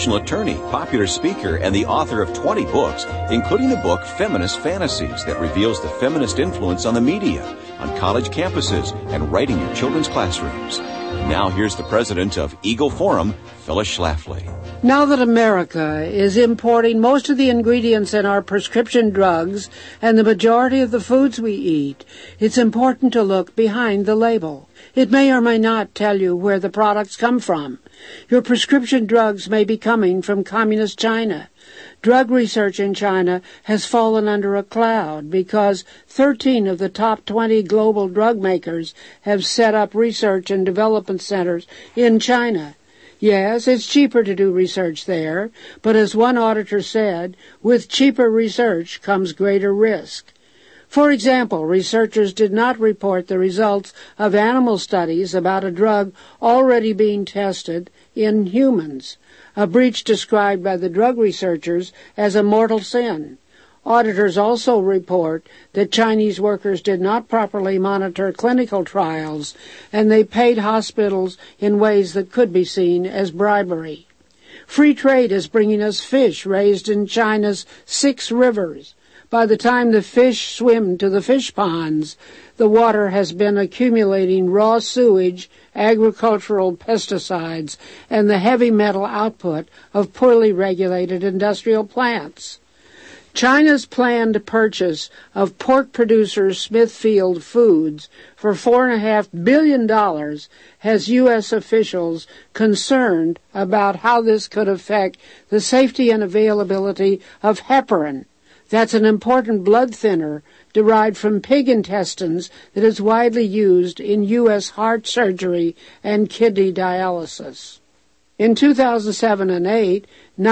professional attorney, popular speaker, and the author of 20 books, including the book Feminist Fantasies that reveals the feminist influence on the media, on college campuses, and right in your children's classrooms. Now here's the president of Eagle Forum, Phyllis Schlafly. Now that America is importing most of the ingredients in our prescription drugs and the majority of the foods we eat, it's important to look behind the label. It may or may not tell you where the products come from. Your prescription drugs may be coming from communist China. Drug research in China has fallen under a cloud because 13 of the top 20 global drug makers have set up research and development centers in China. Yes, it's cheaper to do research there, but as one auditor said, with cheaper research comes greater risk. For example, researchers did not report the results of animal studies about a drug already being tested in humans, a breach described by the drug researchers as a mortal sin. Auditors also report that Chinese workers did not properly monitor clinical trials, and they paid hospitals in ways that could be seen as bribery. Free trade is bringing us fish raised in China's 6 rivers. By the time the fish swim to the fish ponds, the water has been accumulating raw sewage, agricultural pesticides, and the heavy metal output of poorly regulated industrial plants. China's planned purchase of pork producer Smithfield Foods for $4.5 billion has U.S. officials concerned about how this could affect the safety and availability of heparin. That's an important blood thinner derived from pig intestines that is widely used in U.S. heart surgery and kidney dialysis. In 2007 and 2008,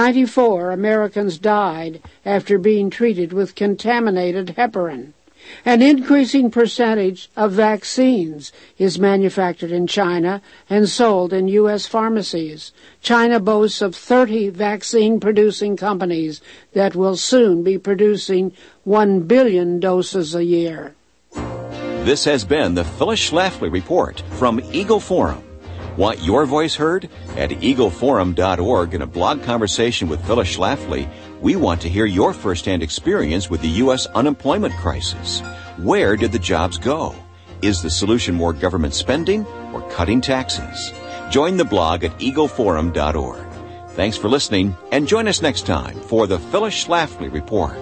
94 Americans died after being treated with contaminated heparin. An increasing percentage of vaccines is manufactured in China and sold in U.S. pharmacies. China boasts of 30 vaccine-producing companies that will soon be producing 1 billion doses a year. This has been the Phyllis Schlafly Report from Eagle Forum. Want your voice heard? At eagleforum.org, in a blog conversation with Phyllis Schlafly, we want to hear your firsthand experience with the U.S. unemployment crisis. Where did the jobs go? Is the solution more government spending or cutting taxes? Join the blog at eagleforum.org. Thanks for listening, and join us next time for the Phyllis Schlafly Report.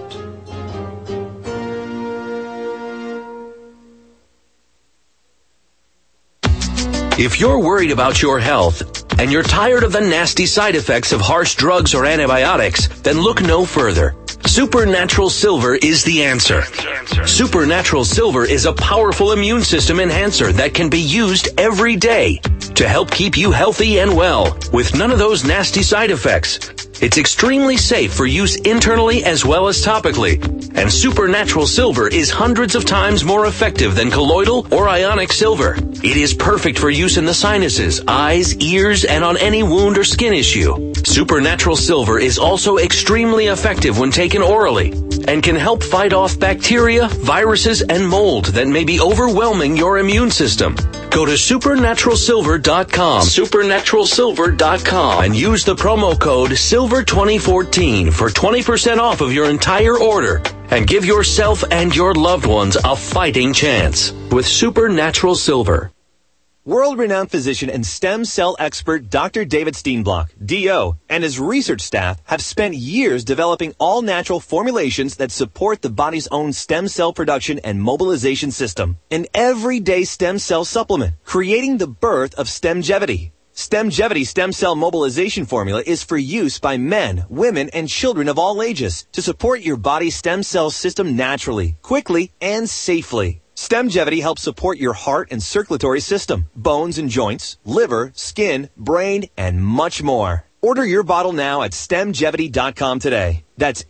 If you're worried about your health and you're tired of the nasty side effects of harsh drugs or antibiotics, then look no further. Supernatural Silver is the answer. Supernatural Silver is a powerful immune system enhancer that can be used every day to help keep you healthy and well with none of those nasty side effects. It's extremely safe for use internally as well as topically, and Supernatural Silver is hundreds of times more effective than colloidal or ionic silver. It is perfect for use in the sinuses, eyes, ears, and on any wound or skin issue. Supernatural Silver is also extremely effective when taken orally and can help fight off bacteria, viruses, and mold that may be overwhelming your immune system. Go to supernaturalsilver.com, supernaturalsilver.com, and use the promo code SILVER2014 for 20% off of your entire order. And give yourself and your loved ones a fighting chance with Supernatural Silver. World-renowned physician and stem cell expert Dr. David Steenblock, D.O., and his research staff have spent years developing all-natural formulations that support the body's own stem cell production and mobilization system. An everyday stem cell supplement, creating the birth of Stemgevity. Stemgevity stem cell mobilization formula is for use by men, women, and children of all ages to support your body's stem cell system naturally, quickly, and safely. Stemgevity helps support your heart and circulatory system, bones and joints, liver, skin, brain, and much more. Order your bottle now at stemgevity.com today. That's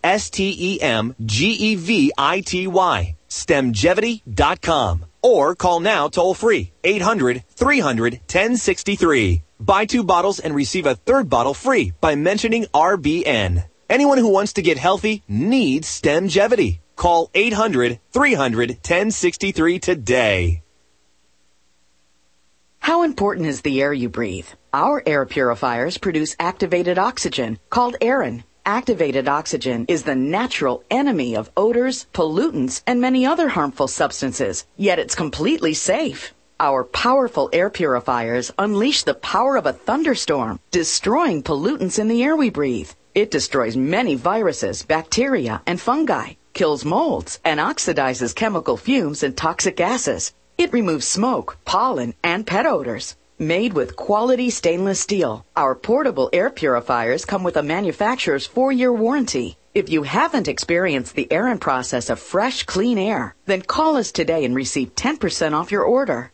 STEMGEVITY, stemgevity.com. Or call now toll free, 800-300-1063. Buy 2 bottles and receive a 3rd bottle free by mentioning RBN. Anyone who wants to get healthy needs Stemgevity. Call 800-300-1063 today. How important is the air you breathe? Our air purifiers produce activated oxygen, called Aerin. Activated oxygen is the natural enemy of odors, pollutants, and many other harmful substances, yet it's completely safe. Our powerful air purifiers unleash the power of a thunderstorm, destroying pollutants in the air we breathe. It destroys many viruses, bacteria, and fungi, kills molds, and oxidizes chemical fumes and toxic gases. It removes smoke, pollen, and pet odors. Made with quality stainless steel, our portable air purifiers come with a manufacturer's 4-year warranty. If you haven't experienced the Aerin process of fresh, clean air, then call us today and receive 10% off your order.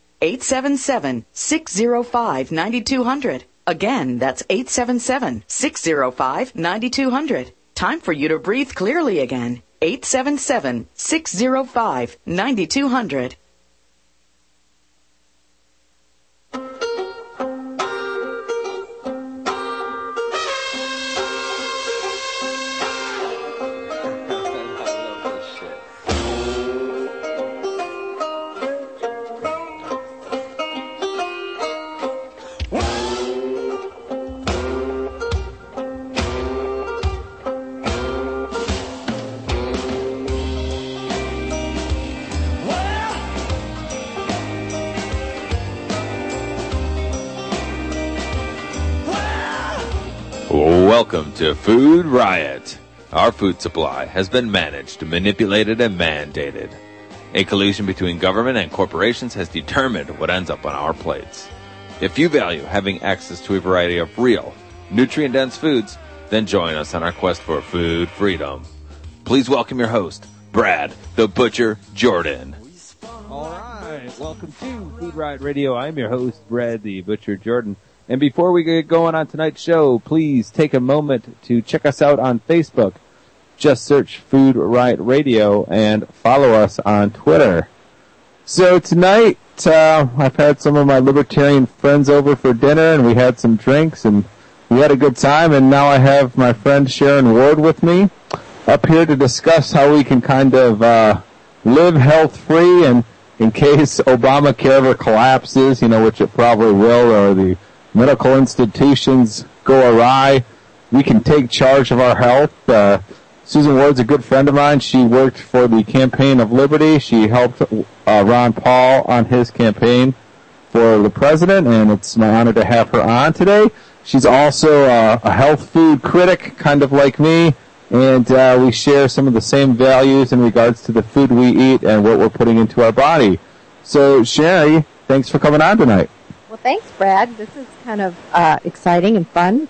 877-605-9200. Again, that's 877-605-9200. Time for you to breathe clearly again. 877-605-9200. Welcome to Food Riot. Our food supply has been managed, manipulated, and mandated. A collusion between government and corporations has determined what ends up on our plates. If you value having access to a variety of real, nutrient-dense foods, then join us on our quest for food freedom. Please welcome your host, Brad the Butcher Jordan. All right, welcome to Food Riot Radio. I'm your host, Brad the Butcher Jordan. And before we get going on tonight's show, please take a moment to check us out on Facebook. Just search Food Riot Radio and follow us on Twitter. So tonight, I've had some of my libertarian friends over for dinner, and we had some drinks, and we had a good time. And now I have my friend Sharon Ward with me up here to discuss how we can kind of live health-free, and in case Obamacare ever collapses, which it probably will, or the medical institutions go awry, we can take charge of our health. Susan Ward's a good friend of mine. She worked for the Campaign of Liberty. She helped Ron Paul on his campaign for the president, and it's my honor to have her on today. She's also a health food critic, kind of like me, and we share some of the same values in regards to the food we eat and what we're putting into our body. So, Sherry, thanks for coming on tonight. Well, thanks, Brad. This is kind of exciting and fun.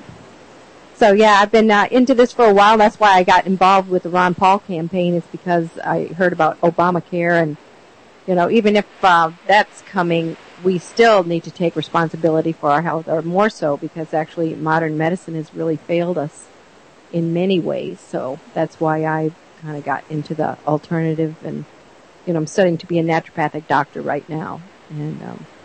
So, yeah, I've been into this for a while. That's why I got involved with the Ron Paul campaign, is because I heard about Obamacare. And, even if that's coming, we still need to take responsibility for our health, or more so, because actually modern medicine has really failed us in many ways. So that's why I kind of got into the alternative. And, I'm studying to be a naturopathic doctor right now. And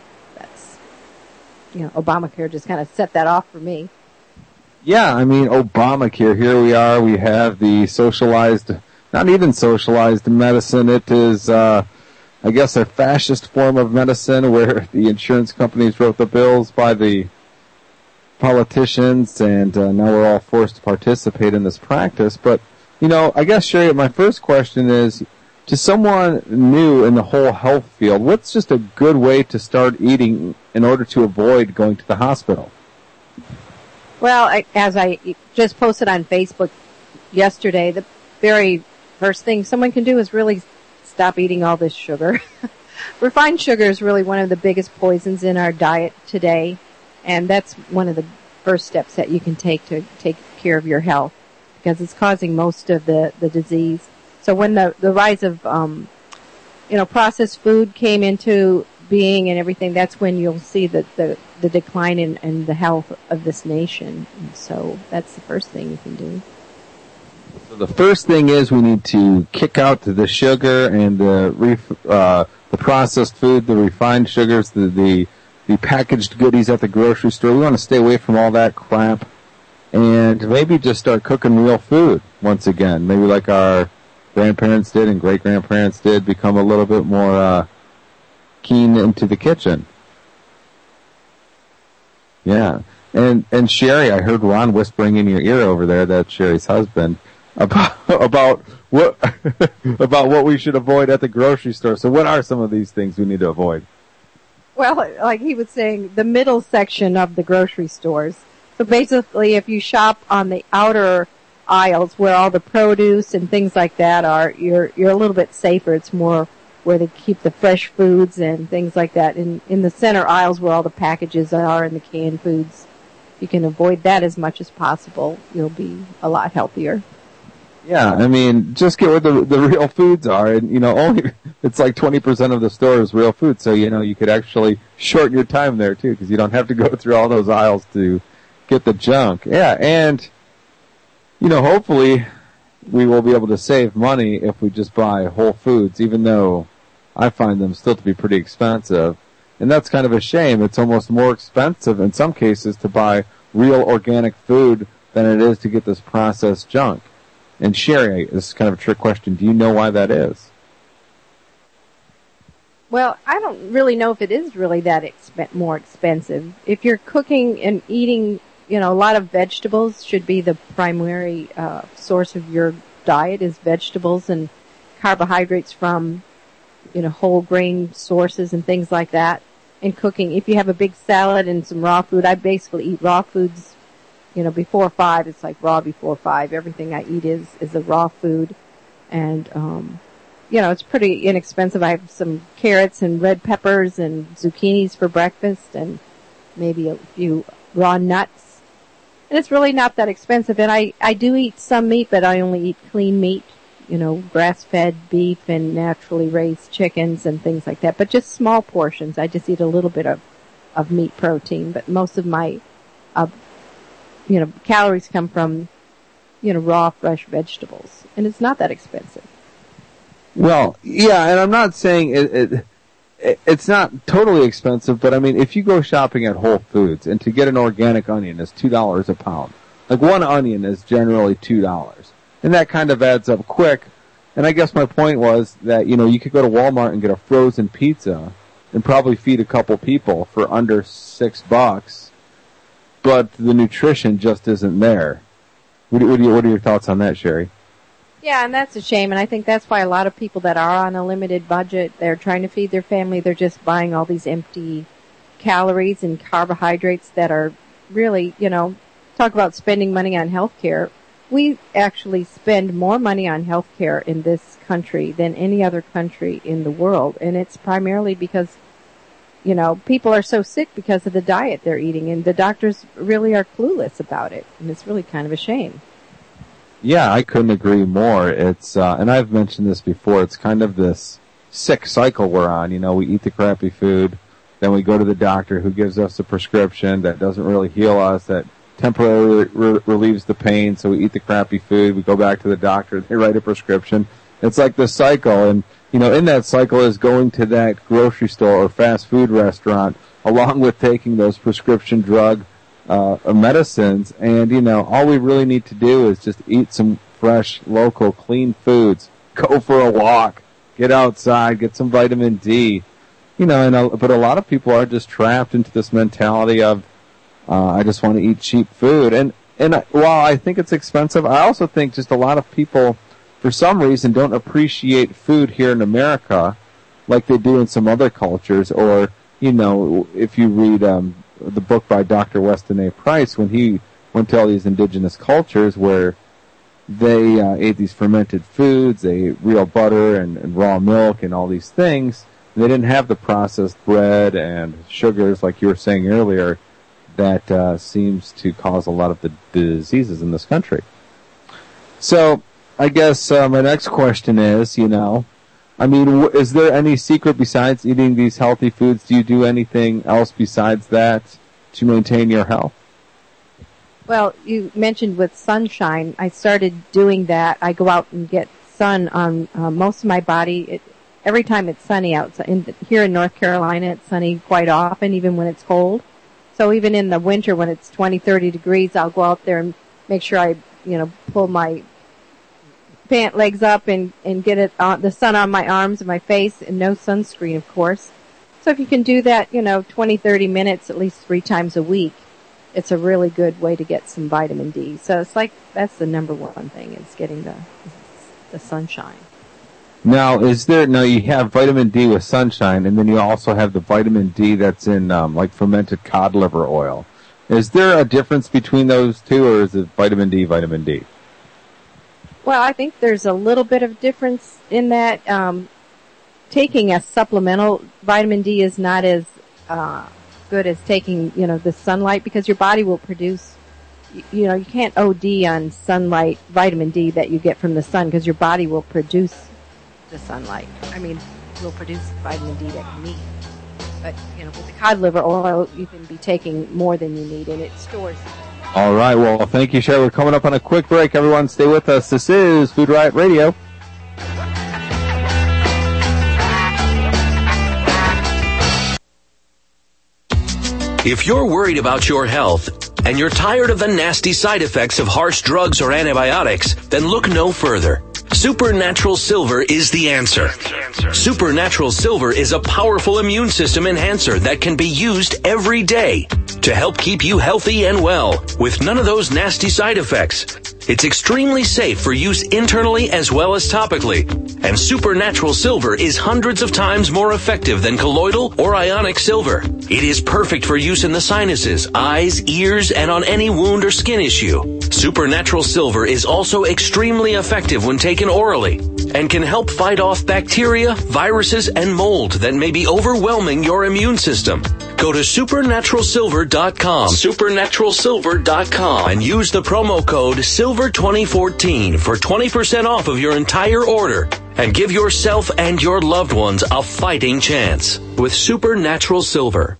Obamacare just kind of set that off for me. Yeah, Obamacare, here we are. We have the socialized, not even socialized medicine. It is, I guess, a fascist form of medicine where the insurance companies wrote the bills by the politicians, and now we're all forced to participate in this practice. But, I guess, Sherry, my first question is, to someone new in the whole health field, what's just a good way to start eating in order to avoid going to the hospital? Well, as I just posted on Facebook yesterday, the very first thing someone can do is really stop eating all this sugar. Refined sugar is really one of the biggest poisons in our diet today, and that's one of the first steps that you can take to take care of your health, because it's causing most of the disease. So when the rise of, processed food came into being and everything, that's when you'll see the decline in the health of this nation. And so that's the first thing you can do. So the first thing is we need to kick out the sugar and the processed food, the refined sugars, the packaged goodies at the grocery store. We want to stay away from all that crap and maybe just start cooking real food once again. Maybe like our grandparents did and great-grandparents did, become a little bit more keen into the kitchen. Yeah. And Sherry, I heard Ron whispering in your ear over there, that's Sherry's husband, about what about what we should avoid at the grocery store. So what are some of these things we need to avoid? Well, like he was saying, the middle section of the grocery stores. So basically, if you shop on the outer aisles where all the produce and things like that are, you're a little bit safer. It's more where they keep the fresh foods and things like that. In the center aisles where all the packages are and the canned foods, you can avoid that as much as possible. You'll be a lot healthier. Yeah, I mean, just get where the real foods are, and only it's like 20% of the store is real food. So you could actually shorten your time there too, because you don't have to go through all those aisles to get the junk. Yeah, and hopefully we will be able to save money if we just buy whole foods, even though I find them still to be pretty expensive. And that's kind of a shame. It's almost more expensive in some cases to buy real organic food than it is to get this processed junk. And Sherry, this is kind of a trick question. Do you know why that is? Well, I don't really know if it is really that more expensive. If you're cooking and eating, a lot of vegetables should be the primary source of your diet is vegetables and carbohydrates from whole grain sources and things like that. And cooking, if you have a big salad and some raw food, I basically eat raw foods, before 5. It's like raw before 5. Everything I eat is a raw food. And, it's pretty inexpensive. I have some carrots and red peppers and zucchinis for breakfast and maybe a few raw nuts. And it's really not that expensive. And I do eat some meat, but I only eat clean meat. Grass-fed beef and naturally raised chickens and things like that. But just small portions. I just eat a little bit of meat protein. But most of my, calories come from, raw, fresh vegetables. And it's not that expensive. Well, yeah, and I'm not saying it's not totally expensive, but I mean, if you go shopping at Whole Foods and to get an organic onion is $2 a pound. Like one onion is generally $2. And that kind of adds up quick. And I guess my point was that, you could go to Walmart and get a frozen pizza and probably feed a couple people for under $6, but the nutrition just isn't there. What are your thoughts on that, Sherry? Yeah, and that's a shame. And I think that's why a lot of people that are on a limited budget, they're trying to feed their family, they're just buying all these empty calories and carbohydrates that are really, talk about spending money on health care. We actually spend more money on health care in this country than any other country in the world. And it's primarily because, people are so sick because of the diet they're eating. And the doctors really are clueless about it. And it's really kind of a shame. Yeah, I couldn't agree more. It's, and I've mentioned this before, it's kind of this sick cycle we're on. We eat the crappy food, then we go to the doctor who gives us a prescription that doesn't really heal us, that temporarily relieves the pain, so we eat the crappy food, we go back to the doctor, they write a prescription. It's like this cycle, and, in that cycle is going to that grocery store or fast food restaurant, along with taking those prescription drug medicines, and, all we really need to do is just eat some fresh, local, clean foods, go for a walk, get outside, get some vitamin D, but a lot of people are just trapped into this mentality of, I just want to eat cheap food. And while I think it's expensive, I also think just a lot of people, for some reason, don't appreciate food here in America like they do in some other cultures. Or, if you read the book by Dr. Weston A. Price, when he went to all these indigenous cultures where they ate these fermented foods, they ate real butter and raw milk and all these things, and they didn't have the processed bread and sugars like you were saying earlier, that seems to cause a lot of the diseases in this country. So, I guess my next question is, is there any secret besides eating these healthy foods? Do you do anything else besides that to maintain your health? Well, you mentioned with sunshine. I started doing that. I go out and get sun on most of my body. Every time it's sunny outside. Here in North Carolina, it's sunny quite often, even when it's cold. So even in the winter when it's 20, 30 degrees, I'll go out there and make sure I, pull my pant legs up and get the sun on my arms and my face, and no sunscreen, of course. So if you can do that, 20, 30 minutes at least 3 times a week, it's a really good way to get some vitamin D. So it's like, that's the number one thing, is getting the sunshine. Now, you have vitamin D with sunshine, and then you also have the vitamin D that's in, like fermented cod liver oil. Is there a difference between those two, or is it vitamin D? Well, I think there's a little bit of difference in that. Taking a supplemental vitamin D is not as good as taking, the sunlight, because your body will produce, you can't OD on sunlight vitamin D that you get from the sun, because your body will produce the sunlight. Will produce vitamin D that you need. But, with the cod liver oil, you can be taking more than you need, and it stores. All right. Well, thank you, Cheryl. We're coming up on a quick break. Everyone, stay with us. This is Food Riot Radio. If you're worried about your health and you're tired of the nasty side effects of harsh drugs or antibiotics, then look no further. Supernatural Silver is the answer. Supernatural Silver is a powerful immune system enhancer that can be used every day to help keep you healthy and well with none of those nasty side effects. It's extremely safe for use internally as well as topically. And Supernatural Silver is hundreds of times more effective than colloidal or ionic silver. It is perfect for use in the sinuses, eyes, ears, and on any wound or skin issue. Supernatural Silver is also extremely effective when taken orally and can help fight off bacteria, viruses, and mold that may be overwhelming your immune system. Go to supernaturalsilver.com, supernaturalsilver.com, and use the promo code SILVER2014 for 20% off of your entire order. And give yourself and your loved ones a fighting chance with Supernatural Silver.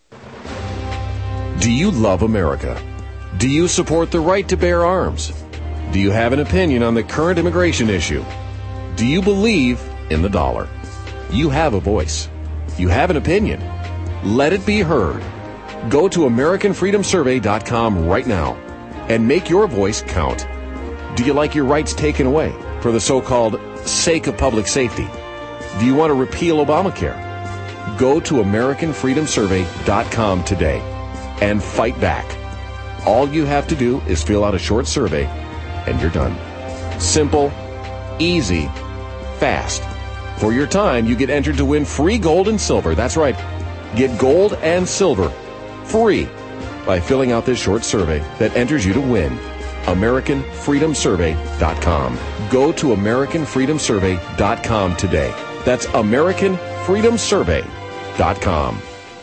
Do you love America? Do you support the right to bear arms? Do you have an opinion on the current immigration issue? Do you believe in the dollar? You have a voice. You have an opinion. Let it be heard. Go to AmericanFreedomSurvey.com right now and make your voice count. Do you like your rights taken away for the so-called sake of public safety? Do you want to repeal Obamacare? Go to AmericanFreedomSurvey.com today and fight back. All you have to do is fill out a short survey and you're done. Simple, easy, fast. For your time, you get entered to win free gold and silver. That's right. Get gold and silver free by filling out this short survey that enters you to win. AmericanFreedomSurvey.com. Go to AmericanFreedomSurvey.com today. That's AmericanFreedomSurvey.com.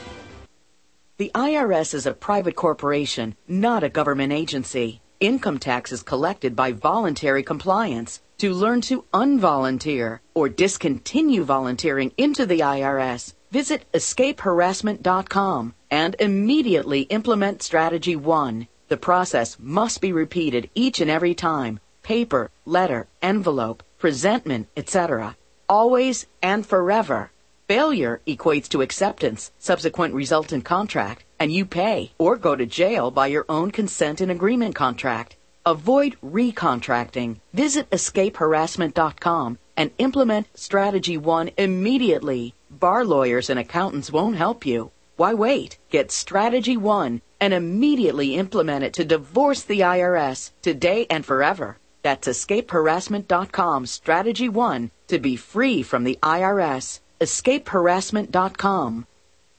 The IRS is a private corporation, not a government agency. Income tax is collected by voluntary compliance. To learn to unvolunteer or discontinue volunteering into the IRS, visit escapeharassment.com and immediately implement Strategy 1. The process must be repeated each and every time. Paper, letter, envelope, presentment, etc. Always and forever. Failure equates to acceptance, subsequent resultant contract, and you pay or go to jail by your own consent and agreement contract. Avoid recontracting. Visit escapeharassment.com and implement Strategy 1 immediately. Bar lawyers and accountants won't help you. Why wait? Get Strategy 1 and immediately implement it to divorce the IRS today and forever. That's escapeharassment.com, Strategy 1, to be free from the IRS. escapeharassment.com.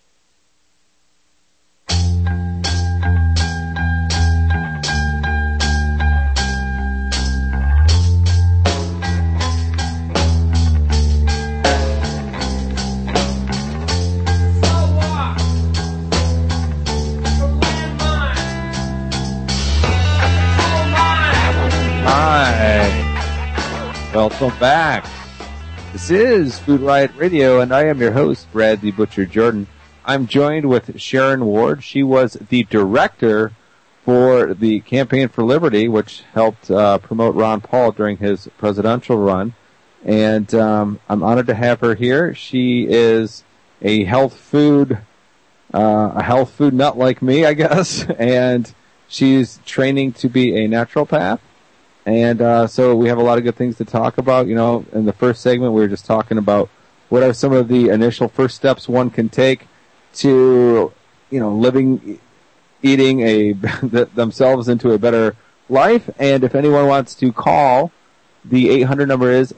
Welcome back. This is Food Riot Radio, and I am your host, Brad the Butcher Jordan. I'm joined with Sharon Ward. She was the director for the Campaign for Liberty, which helped promote Ron Paul during his presidential run. And I'm honored to have her here. She is a health food nut like me, I guess, and she's training to be a naturopath. And so we have a lot of good things to talk about. You know, in the first segment, we were just talking about what are some of the initial first steps one can take to, you know, living eating themselves into a better life. And if anyone wants to call, the 800 number is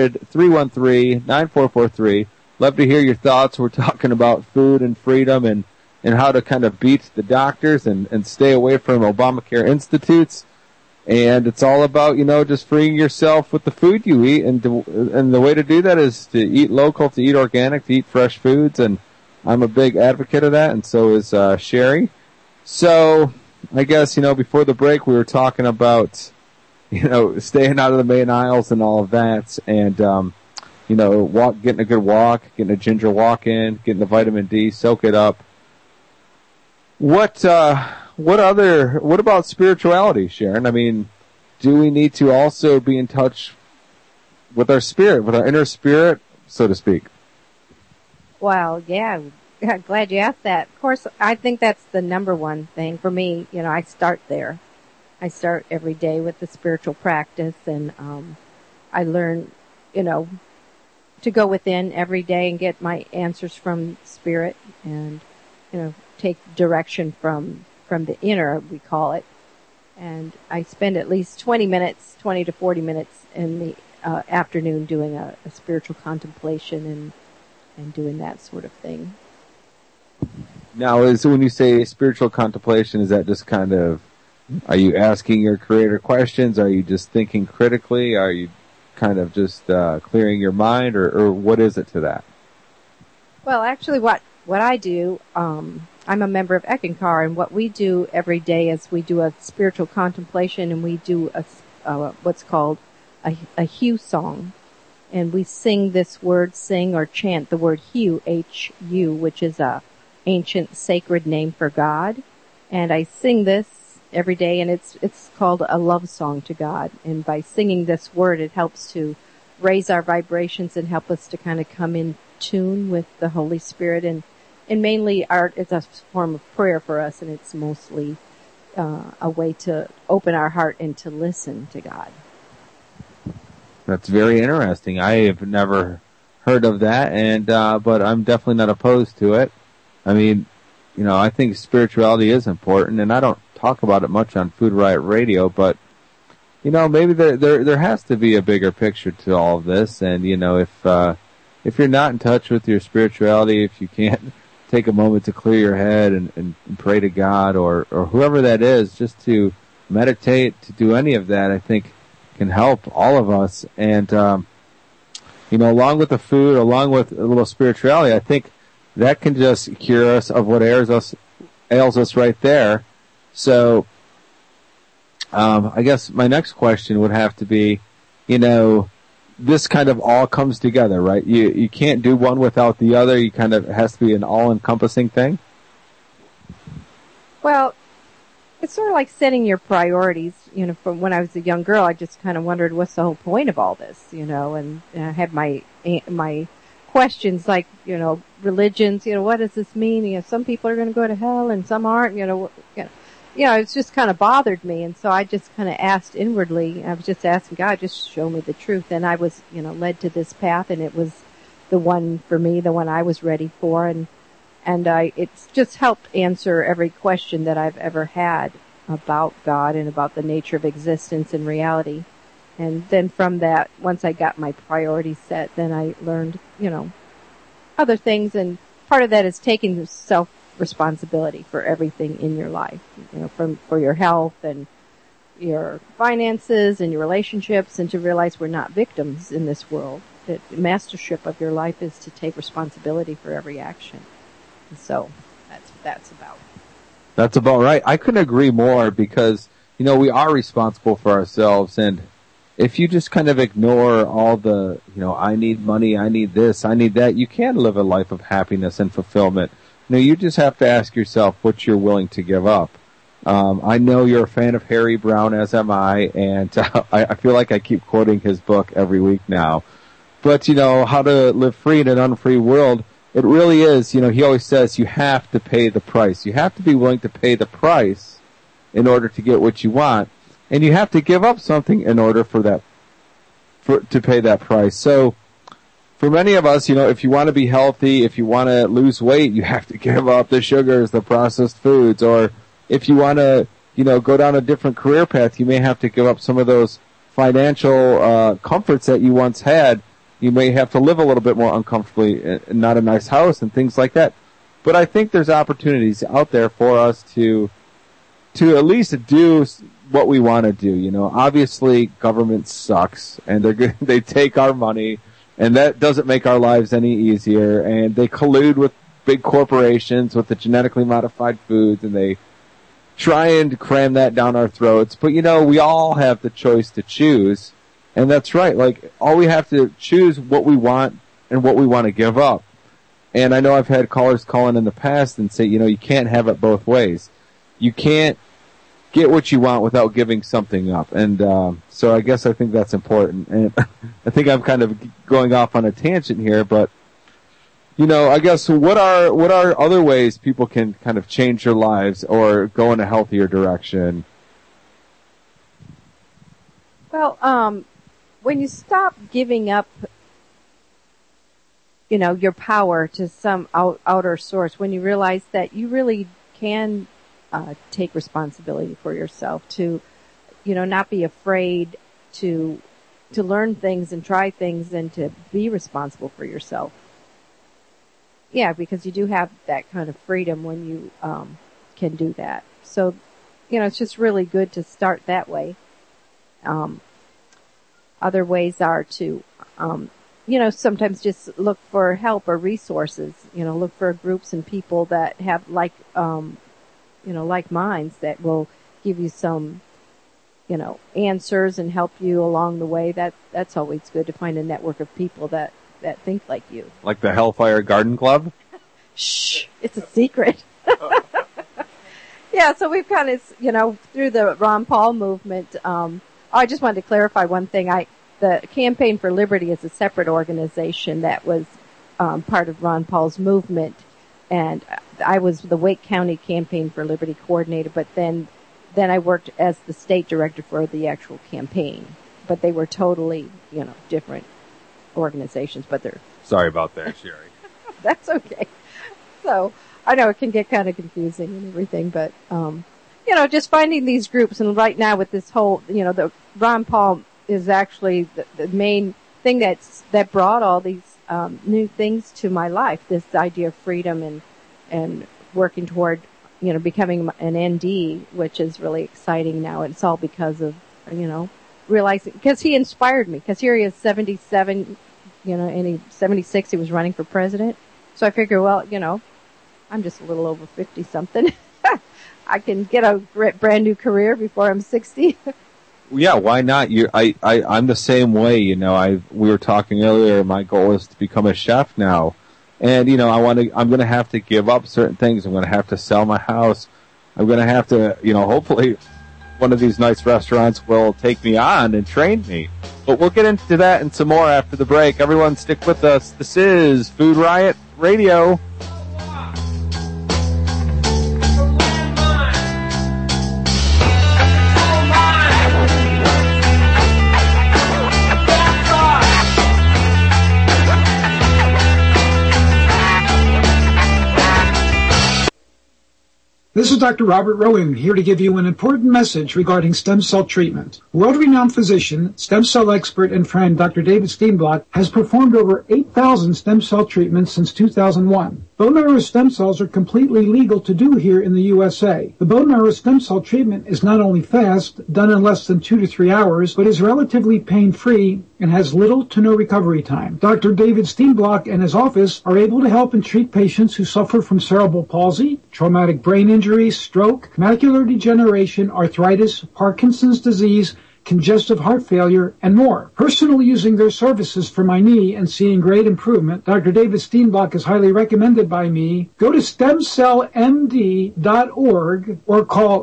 800-313-9443. Love to hear your thoughts. We're talking about food and freedom and how to kind of beat the doctors and stay away from Obamacare institutes. And it's all about, just freeing yourself with the food you eat. And the way to do that is to eat local, to eat organic, to eat fresh foods. And I'm a big advocate of that, and so is Sherry. So I guess, before the break we were talking about, staying out of the main aisles and all of that, and, getting a good walk, getting a ginger walk in, getting the vitamin D, soak it up. What about spirituality, Sharon? I mean, do we need to also be in touch with our spirit, with our inner spirit, so to speak? Well, yeah, glad you asked that. Of course, I think that's the number one thing for me. I start there. I start every day with the spiritual practice, and I learn, to go within every day and get my answers from spirit, and take direction from the inner, we call it. And I spend at least 20 to 40 minutes in the afternoon doing a spiritual contemplation and doing that sort of thing. Now, when you say spiritual contemplation, is that just kind of, are you asking your creator questions? Are you just thinking critically? Are you kind of just clearing your mind, or what is it to that? Well, actually, what I do, I'm a member of Eckankar, and what we do every day is we do a spiritual contemplation, and we do what's called a Hu song. And we sing or chant the word Hu, H-U, which is a ancient sacred name for God. And I sing this every day, and it's called a love song to God. And by singing this word, it helps to raise our vibrations and help us to kind of come in tune with the Holy Spirit. And mainly it's a form of prayer for us, and it's mostly a way to open our heart and to listen to God. That's very interesting. I have never heard of that, and but I'm definitely not opposed to it. I mean, I think spirituality is important, and I don't talk about it much on Food Riot Radio, but maybe there has to be a bigger picture to all of this. And if you're not in touch with your spirituality, if you can't take a moment to clear your head and pray to God or whoever that is, just to meditate, to do any of that, I think can help all of us. And, along with the food, along with a little spirituality, I think that can just cure us of what ails us right there. So, I guess my next question would have to be, this kind of all comes together, right? You can't do one without the other. You kind of, it has to be an all-encompassing thing. Well, it's sort of like setting your priorities. From when I was a young girl, I just kind of wondered, what's the whole point of all this, and I had my questions like, religions, what does this mean? Some people are going to go to hell and some aren't, it's just kind of bothered me. And so I just kind of asked inwardly. I was just asking God, just show me the truth. And I was, led to this path, and it was the one for me, the one I was ready for. And it's just helped answer every question that I've ever had about God and about the nature of existence and reality. And then from that, once I got my priorities set, then I learned, other things. And part of that is taking self-responsibility for everything in your life, for your health and your finances and your relationships, and to realize we're not victims in this world. That the mastership of your life is to take responsibility for every action. And so that's about. That's about right. I couldn't agree more, because, we are responsible for ourselves. And if you just kind of ignore all the, I need money, I need this, I need that, you can live a life of happiness and fulfillment. You just have to ask yourself what you're willing to give up. I know you're a fan of Harry Brown, as am I, and I feel like I keep quoting his book every week now. But, How to Live Free in an Unfree World, it really is, he always says you have to pay the price. You have to be willing to pay the price in order to get what you want. And you have to give up something in order to pay that price. So, for many of us, if you want to be healthy, if you want to lose weight, you have to give up the sugars, the processed foods, or if you want to, go down a different career path, you may have to give up some of those financial comforts that you once had. You may have to live a little bit more uncomfortably and not a nice house and things like that. But I think there's opportunities out there for us to at least do what we want to do. Obviously government sucks and they take our money, and that doesn't make our lives any easier, and they collude with big corporations with the genetically modified foods, and they try and cram that down our throats. But we all have the choice to choose, and that's right. Like, all we have to choose what we want and what we want to give up. And I know I've had callers call in the past and say, you can't have it both ways. You can't get what you want without giving something up. And so I think that's important. And I think I'm kind of going off on a tangent here, but I guess what are other ways people can kind of change their lives or go in a healthier direction? Well, when you stop giving up, your power to some outer source, when you realize that you really can take responsibility for yourself, to, not be afraid to learn things and try things and to be responsible for yourself. Yeah, because you do have that kind of freedom when you can do that. So, it's just really good to start that way. Other ways are to, sometimes just look for help or resources. Look for groups and people that have like minds that will give you some, answers and help you along the way. That's always good to find a network of people that think like you. Like the Hellfire Garden Club? Shh, it's a secret. Yeah, so we've kind of, through the Ron Paul movement, I just wanted to clarify one thing. The Campaign for Liberty is a separate organization that was part of Ron Paul's movement, and I was the Wake County Campaign for Liberty coordinator, but then I worked as the state director for the actual campaign. But they were totally, different organizations, but they're... Sorry about that, Sherry. That's okay. So, I know it can get kind of confusing and everything, but, just finding these groups, and right now with this whole, the Ron Paul is actually the main thing that brought all these new things to my life, this idea of freedom and working toward, becoming an ND, which is really exciting now. It's all because of, realizing, because he inspired me, because here he is 77, and he's 76, he was running for president. So I figure, well, I'm just a little over 50 something. I can get a brand new career before I'm 60. Yeah, why not? I'm the same way. We were talking earlier. My goal is to become a chef now, and I'm going to have to give up certain things. I'm going to have to sell my house. I'm going to have to, hopefully, one of these nice restaurants will take me on and train me. But we'll get into that and some more after the break. Everyone, stick with us. This is Food Riot Radio. This is Dr. Robert Rowan, here to give you an important message regarding stem cell treatment. World-renowned physician, stem cell expert, and friend Dr. David Steenblock has performed over 8,000 stem cell treatments since 2001. Bone marrow stem cells are completely legal to do here in the USA. The bone marrow stem cell treatment is not only fast, done in less than 2 to 3 hours, but is relatively pain-free and has little to no recovery time. Dr. David Steenblock and his office are able to help and treat patients who suffer from cerebral palsy, traumatic brain injury, stroke, macular degeneration, arthritis, Parkinson's disease, congestive heart failure, and more. Personally using their services for my knee and seeing great improvement, Dr. David Steenblock is highly recommended by me. Go to stemcellmd.org or call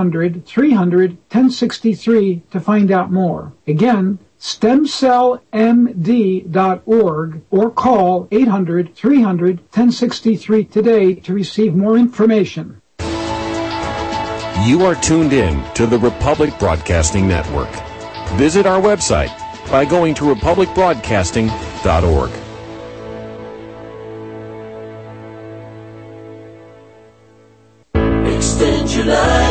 800-300-1063 to find out more. Again, stemcellmd.org or call 800-300-1063 today to receive more information. You are tuned in to the Republic Broadcasting Network. Visit our website by going to republicbroadcasting.org. Extend your life.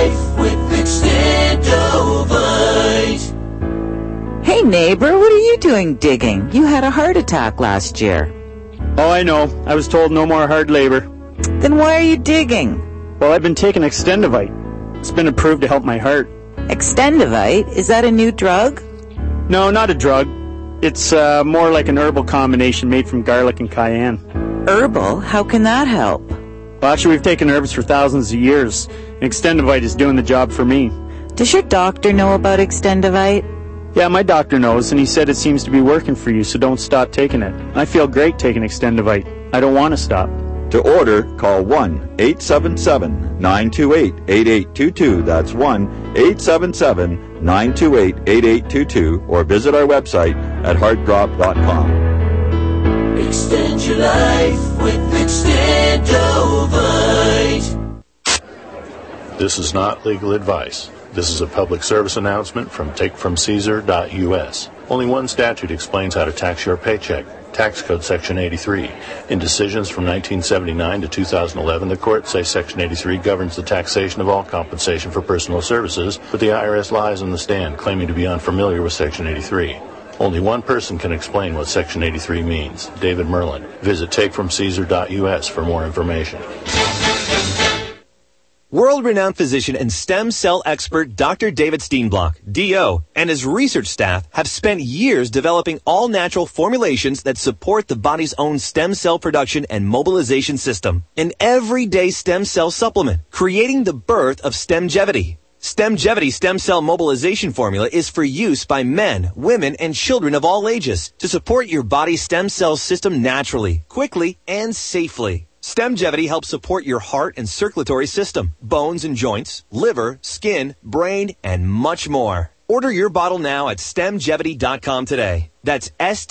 neighbor, what are you doing digging? You had a heart attack last year. Oh, I know. I was told no more hard labor. Then why are you digging? Well, I've been taking Extendivite. It's been approved to help my heart. Extendivite? Is that a new drug? No, not a drug. It's more like an herbal combination made from garlic and cayenne. Herbal? How can that help? Well, actually, we've taken herbs for thousands of years, and Extendivite is doing the job for me. Does your doctor know about Extendivite? Yeah, my doctor knows, and he said it seems to be working for you, so don't stop taking it. I feel great taking Extendivite. I don't want to stop. To order, call 1-877-928-8822. That's 1-877-928-8822, or visit our website at heartdrop.com. Extend your life with Extendivite. This is not legal advice. This is a public service announcement from takefromcaesar.us. Only one statute explains how to tax your paycheck. Tax Code Section 83. In decisions from 1979 to 2011, the courts say Section 83 governs the taxation of all compensation for personal services, but the IRS lies on the stand, claiming to be unfamiliar with Section 83. Only one person can explain what Section 83 means, David Merlin. Visit takefromcaesar.us for more information. World-renowned physician and stem cell expert Dr. David Steenblock, D.O., and his research staff have spent years developing all-natural formulations that support the body's own stem cell production and mobilization system. An everyday stem cell supplement, creating the birth of Stemgevity. Stemgevity stem cell mobilization formula is for use by men, women, and children of all ages to support your body's stem cell system naturally, quickly, and safely. Stemgevity helps support your heart and circulatory system, bones and joints, liver, skin, brain, and much more. Order your bottle now at stemgevity.com today. That's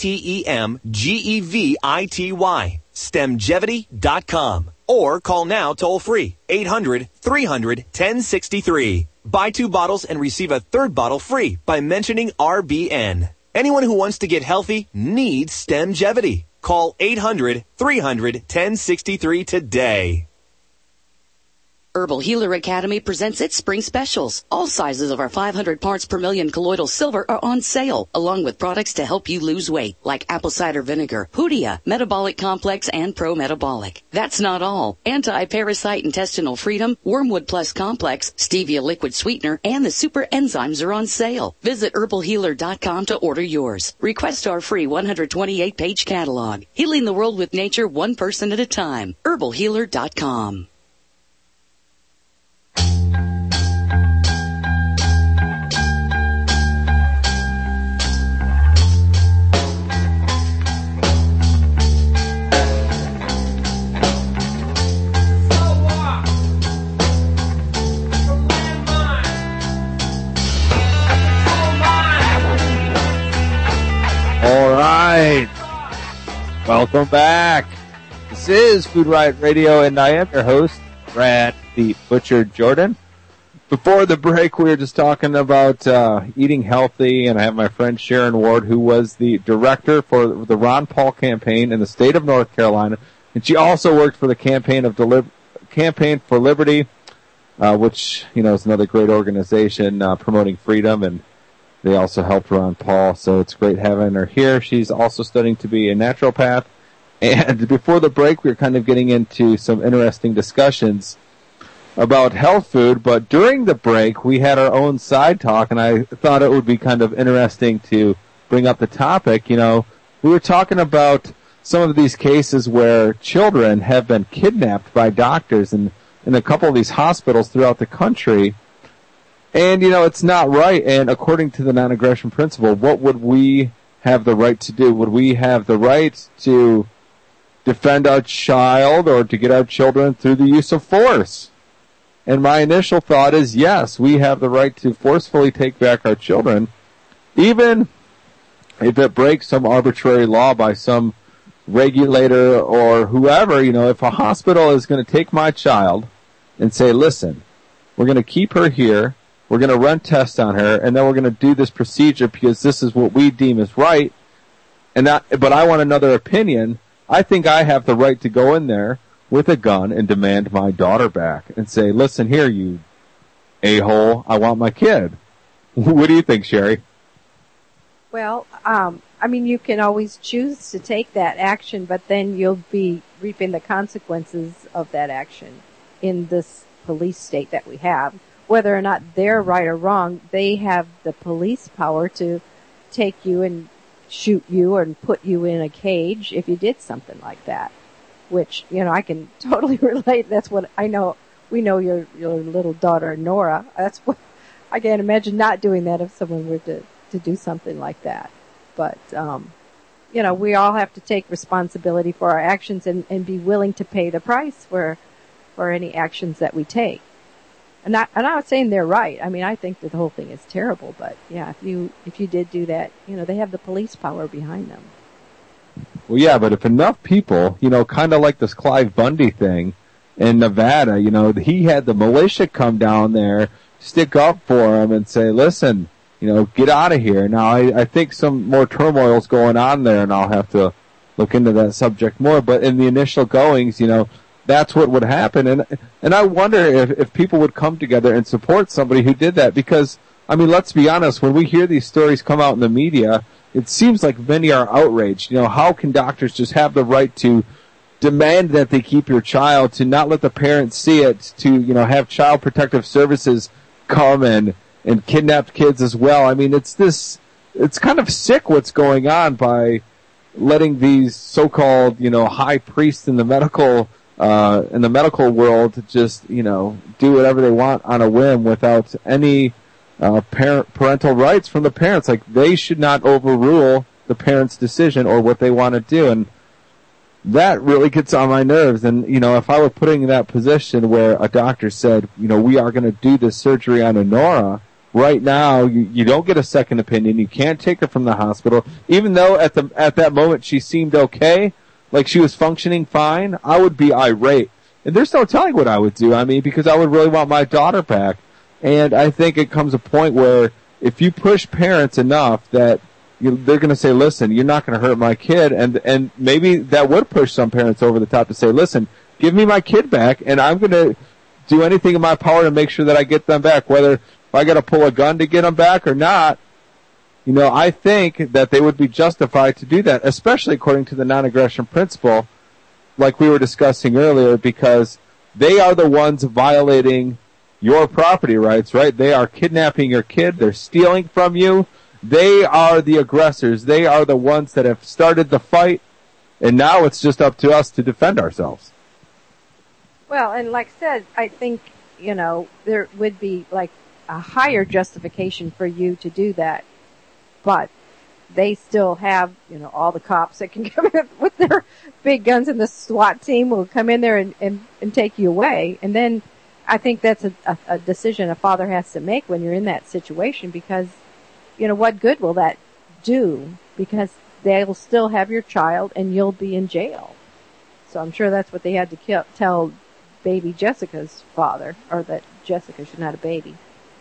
STEMGEVITY. Stemgevity.com. Or call now toll free, 800-300-1063. Buy 2 bottles and receive a 3rd bottle free by mentioning RBN. Anyone who wants to get healthy needs Stemgevity. Call 800-300-1063 today. Herbal Healer Academy presents its spring specials. All sizes of our 500 parts per million colloidal silver are on sale, along with products to help you lose weight, like apple cider vinegar, Hoodia, Metabolic Complex, and Pro Metabolic. That's not all. Anti-Parasite Intestinal Freedom, Wormwood Plus Complex, Stevia Liquid Sweetener, and the Super Enzymes are on sale. Visit herbalhealer.com to order yours. Request our free 128-page catalog. Healing the world with nature, one person at a time. herbalhealer.com. All right. Welcome back. This is Food Riot Radio, and I am your host, Brad the Butcher Jordan. Before the break, we were just talking about eating healthy, and I have my friend Sharon Ward, who was the director for the Ron Paul campaign in the state of North Carolina, and she also worked for the Campaign for Liberty, which is another great organization promoting freedom, and they also helped Ron Paul, so it's great having her here. She's also studying to be a naturopath. And before the break, we were kind of getting into some interesting discussions about health food, but during the break, we had our own side talk, and I thought it would be kind of interesting to bring up the topic. We were talking about some of these cases where children have been kidnapped by doctors in a couple of these hospitals throughout the country. And, it's not right. And according to the non-aggression principle, what would we have the right to do? Would we have the right to defend our child or to get our children through the use of force? And my initial thought is, yes, we have the right to forcefully take back our children, even if it breaks some arbitrary law by some regulator or whoever. If a hospital is going to take my child and say, listen, we're going to keep her here, we're going to run tests on her, and then we're going to do this procedure because this is what we deem is right, but I want another opinion, I think I have the right to go in there with a gun and demand my daughter back and say, listen here, you a-hole, I want my kid. What do you think, Sherry? Well, I mean, you can always choose to take that action, but then you'll be reaping the consequences of that action in this police state that we have. Whether or not they're right or wrong, they have the police power to take you and shoot you and put you in a cage if you did something like that. Which, I can totally relate. That's what I know. We know your little daughter, Nora. That's what I can't imagine not doing that if someone were to do something like that. But, we all have to take responsibility for our actions and be willing to pay the price for any actions that we take. And I'm not saying they're right. I mean, I think that the whole thing is terrible, but yeah, if you did do that, they have the police power behind them. Well, yeah, but if enough people, kind of like this Clive Bundy thing in Nevada, he had the militia come down there, stick up for him and say, listen, get out of here. Now, I think some more turmoil's going on there, and I'll have to look into that subject more, but in the initial goings, that's what would happen. And I wonder if people would come together and support somebody who did that, because, I mean, let's be honest, when we hear these stories come out in the media, it seems like many are outraged. How can doctors just have the right to demand that they keep your child, to not let the parents see it, to, have Child Protective Services come and kidnap kids as well? I mean, it's kind of sick what's going on by letting these so-called, high priests in the medical world just, do whatever they want on a whim without any parental rights from the parents. Like, they should not overrule the parents' decision or what they want to do. And that really gets on my nerves. And, if I were putting in that position where a doctor said, we are going to do this surgery on Nora, right now, you don't get a second opinion. You can't take her from the hospital. Even though at that moment she seemed okay, like she was functioning fine, I would be irate. And there's no telling what I would do. I mean, because I would really want my daughter back. And I think it comes a point where if you push parents enough that they're going to say, listen, you're not going to hurt my kid. And maybe that would push some parents over the top to say, listen, give me my kid back, and I'm going to do anything in my power to make sure that I get them back, whether if I got to pull a gun to get them back or not. I think that they would be justified to do that, especially according to the non-aggression principle, like we were discussing earlier, because they are the ones violating your property rights, right? They are kidnapping your kid. They're stealing from you. They are the aggressors. They are the ones that have started the fight, and now it's just up to us to defend ourselves. Well, and like I said, I think, there would be like a higher justification for you to do that. But they still have, all the cops that can come in with their big guns, and the SWAT team will come in there and take you away. And then I think that's a decision a father has to make when you're in that situation, because, what good will that do? Because they'll still have your child and you'll be in jail. So I'm sure that's what they had to tell baby Jessica's father, or that Jessica should not have a baby.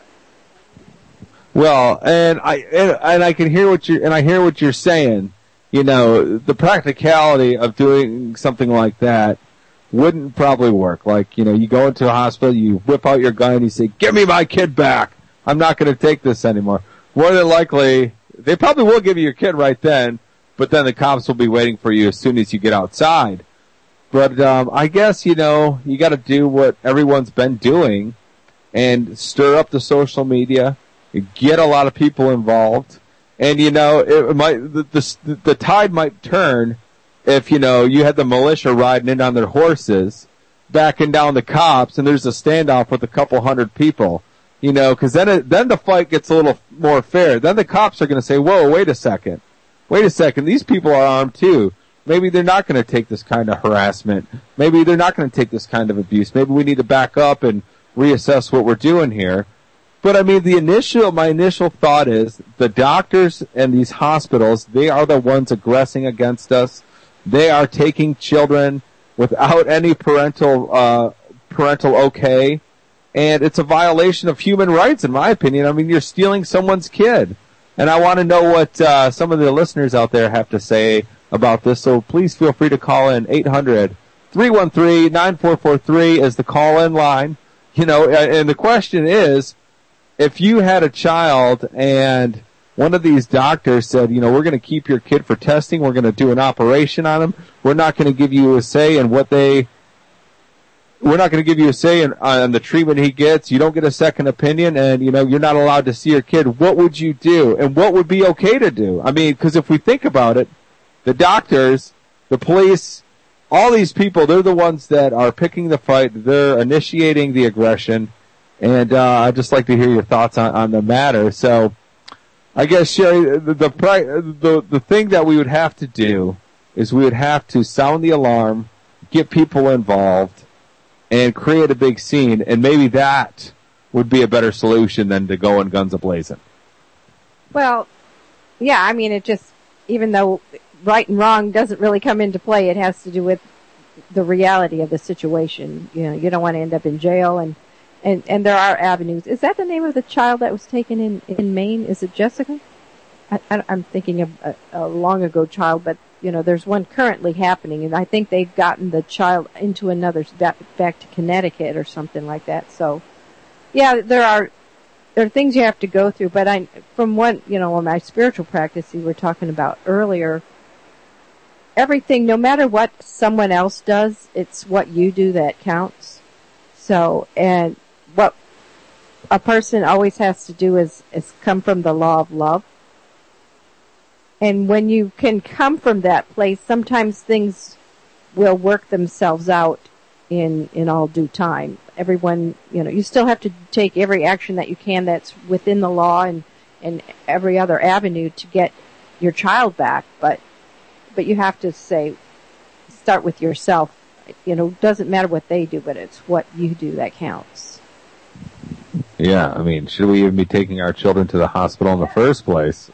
Well, and I can hear what you're saying. The practicality of doing something like that wouldn't probably work. Like, you go into a hospital, you whip out your gun, and you say, "Give me my kid back. I'm not going to take this anymore." More than likely, they probably will give you your kid right then, but then the cops will be waiting for you as soon as you get outside. But I guess, you got to do what everyone's been doing and stir up the social media, get a lot of people involved, and it might the tide might turn if you had the militia riding in on their horses, backing down the cops, and there's a standoff with a couple hundred people, because then the fight gets a little more fair. Then the cops are going to say, "Whoa, wait a second, these people are armed too. Maybe they're not going to take this kind of harassment. Maybe they're not going to take this kind of abuse. Maybe we need to back up and reassess what we're doing here." But I mean, my initial thought is the doctors and these hospitals, they are the ones aggressing against us. They are taking children without any parental okay. And it's a violation of human rights, in my opinion. I mean, you're stealing someone's kid. And I want to know what some of the listeners out there have to say about this. So please feel free to call in. 800-313-9443 is the call-in line. And the question is, if you had a child and one of these doctors said, we're going to keep your kid for testing. We're going to do an operation on him. We're not going to give you a say in we're not going to give you a say on the treatment he gets. You don't get a second opinion, and, you're not allowed to see your kid. What would you do? And what would be okay to do? I mean, because if we think about it, the doctors, the police, all these people, they're the ones that are picking the fight. They're initiating the aggression. And I'd just like to hear your thoughts on the matter. So I guess, Sherry, the thing that we would have to do is we would have to sound the alarm, get people involved, and create a big scene, and maybe that would be a better solution than to go in guns a-blazing. Well, yeah, I mean, it just, even though right and wrong doesn't really come into play, it has to do with the reality of the situation. You don't want to end up in jail, and there are avenues. Is that the name of the child that was taken in Maine? Is it Jessica? I'm thinking of a long ago child, but there's one currently happening, and I think they've gotten the child into another, back to Connecticut or something like that. So, yeah, there are things you have to go through, but from what, in my spiritual practice you were talking about earlier, everything, no matter what someone else does, it's what you do that counts. So, and what a person always has to do is come from the law of love. And when you can come from that place, sometimes things will work themselves out in all due time. Everyone, you still have to take every action that you can that's within the law and every other avenue to get your child back. But you have to start with yourself. Doesn't matter what they do, but it's what you do that counts. Yeah, I mean, should we even be taking our children to the hospital in the first place?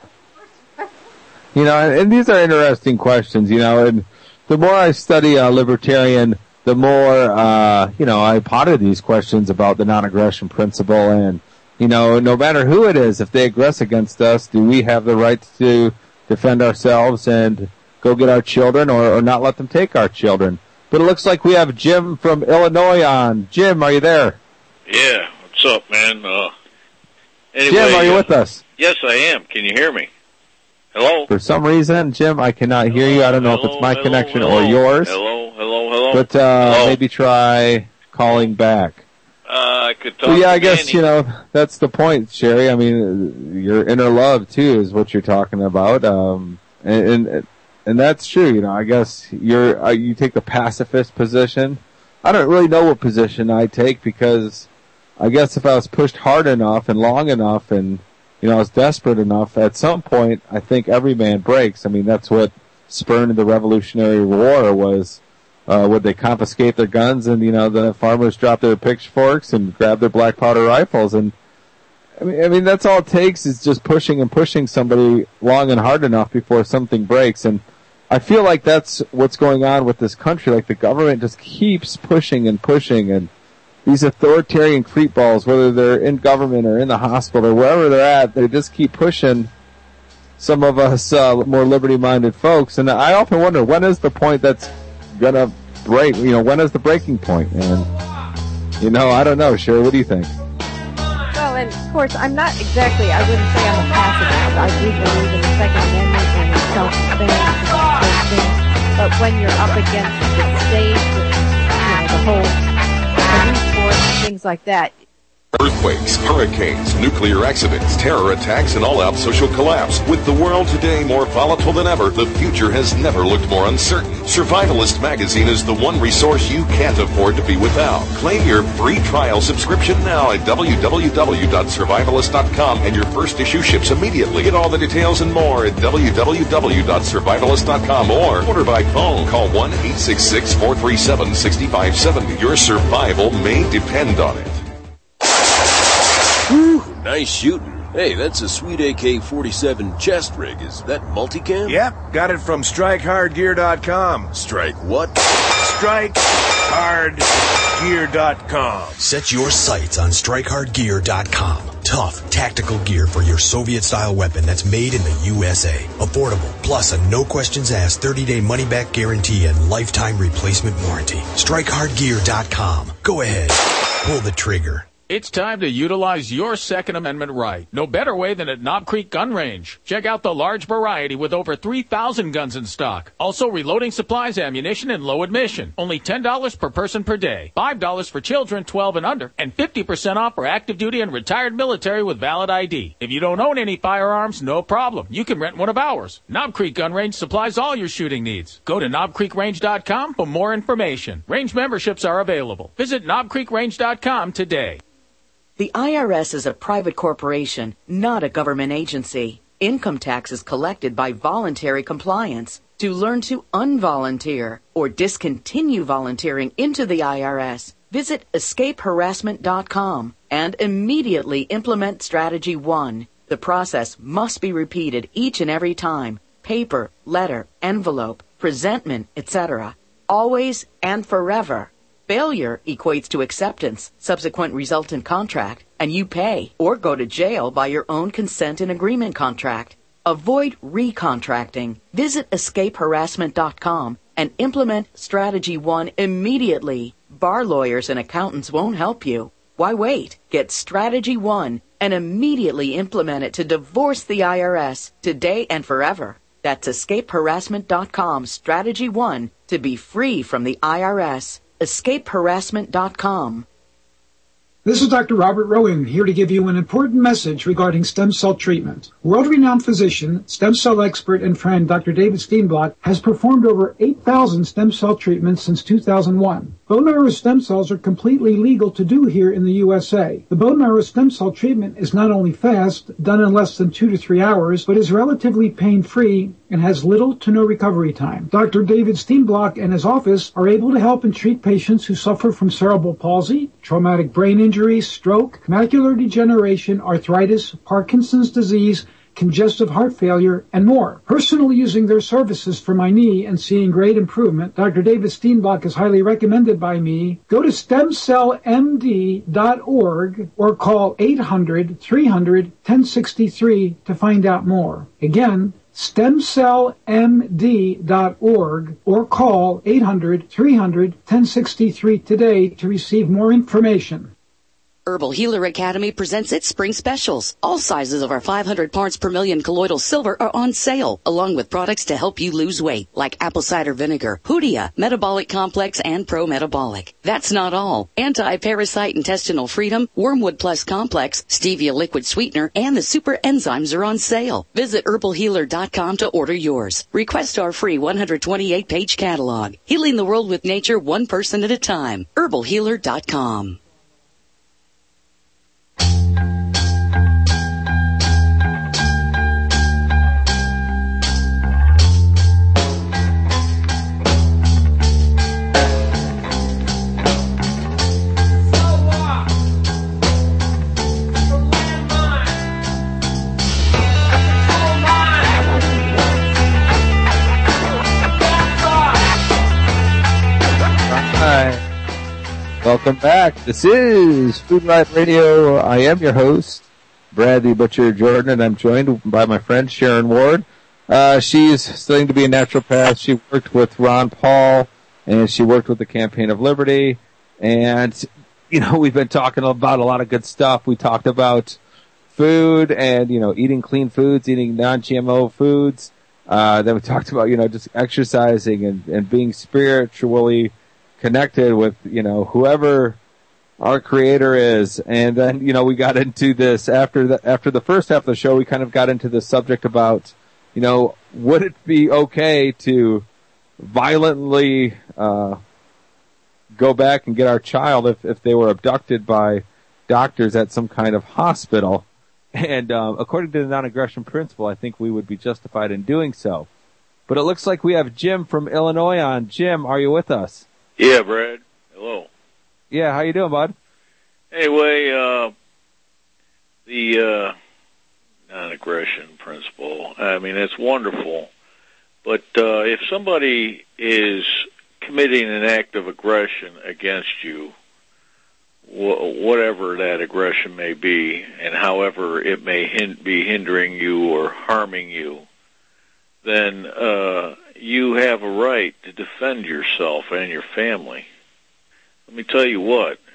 And these are interesting questions, and the more I study libertarian, the more, I ponder these questions about the non-aggression principle, and, no matter who it is, if they aggress against us, do we have the right to defend ourselves and go get our children or not let them take our children? But it looks like we have Jim from Illinois on. Jim, are you there? Yeah, what's up, man? Anyway, Jim, are you with us? Yes, I am. Can you hear me? Hello? For some reason, Jim, I cannot hear you. I don't know if it's my connection or yours. Hello. But maybe try calling back. I could talk I to guess, Danny. that's the point, Sherry. I mean, your inner love, too, is what you're talking about. And that's true, I guess you take the pacifist position. I don't really know what position I take because I guess if I was pushed hard enough and long enough and I was desperate enough, at some point, I think every man breaks. I mean, that's what spurned the Revolutionary War was, would they confiscate their guns and, the farmers drop their pitchforks and grab their black powder rifles. And, I mean, that's all it takes is just pushing and pushing somebody long and hard enough before something breaks. And I feel like that's what's going on with this country. Like the government just keeps pushing and pushing, and these authoritarian creepballs, whether they're in government or in the hospital or wherever they're at, they just keep pushing some of us more liberty-minded folks. And I often wonder, when is the point that's going to break? When is the breaking point? And, I don't know. Sherry, what do you think? Well, and of course, I wouldn't say I'm a pacifist. I do believe in the Second Amendment and in self-defense and things. But when you're up against the state, the whole police force and things like that. Earthquakes, hurricanes, nuclear accidents, terror attacks, and all-out social collapse. With the world today more volatile than ever, the future has never looked more uncertain. Survivalist Magazine is the one resource you can't afford to be without. Claim your free trial subscription now at www.survivalist.com, and your first issue ships immediately. Get all the details and more at www.survivalist.com or order by phone. Call 1-866-437-6570. Your survival may depend on it. Whew, nice shooting. Hey, that's a sweet AK-47 chest rig. Is that multicam? Yep, got it from StrikeHardGear.com. Strike what? StrikeHardGear.com. Set your sights on StrikeHardGear.com. Tough, tactical gear for your Soviet-style weapon that's made in the USA. Affordable, plus a no-questions-asked 30-day money-back guarantee and lifetime replacement warranty. StrikeHardGear.com. Go ahead, pull the trigger. It's time to utilize your Second Amendment right. No better way than at Knob Creek Gun Range. Check out the large variety with over 3,000 guns in stock. Also reloading supplies, ammunition, and low admission. Only $10 per person per day. $5 for children 12 and under. And 50% off for active duty and retired military with valid ID. If you don't own any firearms, no problem. You can rent one of ours. Knob Creek Gun Range supplies all your shooting needs. Go to knobcreekrange.com for more information. Range memberships are available. Visit knobcreekrange.com today. The IRS is a private corporation, not a government agency. Income tax is collected by voluntary compliance. To learn to unvolunteer or discontinue volunteering into the IRS, visit escapeharassment.com and immediately implement Strategy 1. The process must be repeated each and every time. Paper, letter, envelope, presentment, etc. Always and forever. Failure equates to acceptance, subsequent resultant contract, and you pay or go to jail by your own consent and agreement contract. Avoid recontracting. Visit escapeharassment.com and implement Strategy 1 immediately. Bar lawyers and accountants won't help you. Why wait? Get Strategy 1 and immediately implement it to divorce the IRS today and forever. That's escapeharassment.com, Strategy 1, to be free from the IRS. escapeharassment.com. This is Dr. Robert Rowan here to give you an important message regarding stem cell treatment. World-renowned physician, stem cell expert, and friend Dr. David Steenblock has performed over 8,000 stem cell treatments since 2001. Bone marrow stem cells are completely legal to do here in the USA. The bone marrow stem cell treatment is not only fast, done in less than 2 to 3 hours, but is relatively pain-free and has little to no recovery time. Dr. David Steenblock and his office are able to help and treat patients who suffer from cerebral palsy, traumatic brain injury, stroke, macular degeneration, arthritis, Parkinson's disease, congestive heart failure, and more. Personally using their services for my knee and seeing great improvement, Dr. David Steenblock is highly recommended by me. Go to stemcellmd.org or call 800-300-1063 to find out more. Again, stemcellmd.org or call 800-300-1063 today to receive more information. Herbal Healer Academy presents its spring specials. All sizes of our 500 parts per million colloidal silver are on sale, along with products to help you lose weight, like apple cider vinegar, Hoodia, Metabolic Complex, and Pro Metabolic. That's not all. Anti-parasite intestinal freedom, Wormwood Plus Complex, Stevia liquid sweetener, and the super enzymes are on sale. Visit herbalhealer.com to order yours. Request our free 128-page catalog. Healing the world with nature one person at a time. herbalhealer.com. Welcome back. This is Food Riot Radio. I am your host, Brad the Butcher Jordan, and I'm joined by my friend Sharon Ward. She's studying to be a naturopath. She worked with Ron Paul, and she worked with the Campaign of Liberty. And, you know, we've been talking about a lot of good stuff. We talked about food and, you know, eating clean foods, eating non-GMO foods. Then we talked about, you know, just exercising and being spiritually connected with, you know, whoever our creator is. And then, you know, we got into this after the first half of the show, we kind of got into the subject about, you know, would it be okay to violently, go back and get our child if they were abducted by doctors at some kind of hospital. And, according to the non-aggression principle, I think we would be justified in doing so. But it looks like we have Jim from Illinois on. Jim, are you with us? Yeah, Brad. Hello. Yeah, how you doing, bud? Anyway, the non-aggression principle, I mean, it's wonderful. But if somebody is committing an act of aggression against you, whatever that aggression may be, and however it may be hindering you or harming you, then you have a right to defend yourself and your family. Let me tell you what,